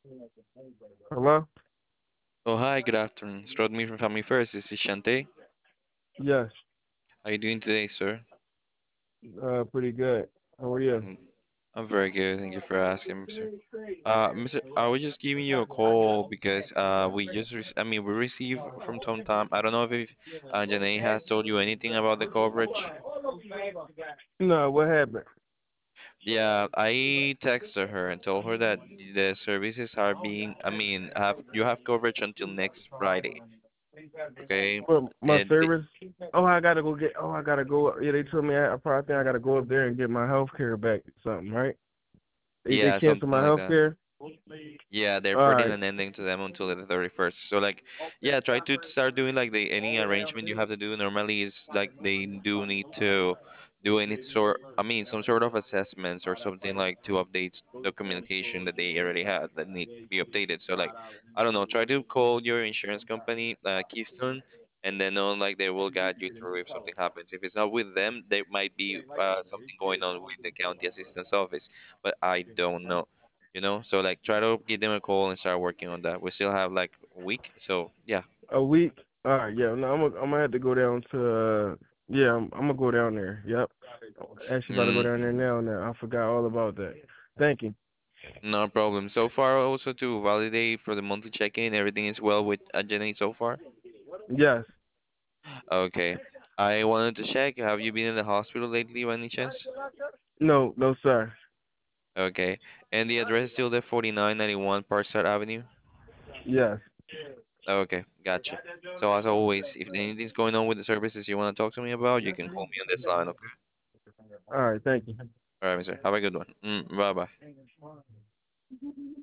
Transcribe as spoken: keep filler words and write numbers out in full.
Hello? Oh, hi, good afternoon. It's Rodney from Family First. This is Shante. Yes. How are you doing today, sir? Uh, pretty good. How are you? Mm, I'm very good. Thank you for asking, mister Uh, mister I was just giving you a call because uh, we just, rec I mean, we received from Tom Tom. I don't know if if, uh, Janae has told you anything about the coverage. No, what happened? Yeah, I texted her and told her that the services are being, I mean, have you have coverage until next Friday, okay? Well, my And the, service. Oh, I gotta go get. Oh, I gotta go. Yeah, they told me I, I probably think I gotta go up there and get my health care back or something, right? They they yeah, canceled something my like health that. care. Yeah, they're All putting right. an ending to them until the thirty-first. So like, yeah, try to start doing like the any arrangement you have to do. Normally is like they do need to do any sort, I mean, some sort of assessments or something like to update the communication that they already had that need to be updated. So like, I don't know, try to call your insurance company, uh, Keystone, and then know like they will guide you through if something happens. If it's not with them, there might be uh, something going on with the county assistance office, but I don't know you know so like try to give them a call and start working on that. We still have like a week, so yeah. A week. All right. Yeah. No, I'm gonna I'm gonna have to go down to. Uh, yeah, I'm, I'm gonna go down there. Yep. Actually, about to go mm, down there now. Now I forgot all about that. Thank you. no problem. So far also to validate for the monthly check-in, everything is well with uh, Jenny so far. Yes. Okay, I wanted to check, have you been in the hospital lately by any chance? No. No, sir. Okay, and the address is still the forty-nine ninety-one Parkside Avenue. Yes. Okay, gotcha. So as always, if anything's going on with the services you want to talk to me about, you can call me on this line. Okay, All right. Thank you. all right, mister, have a good one. mm, bye bye.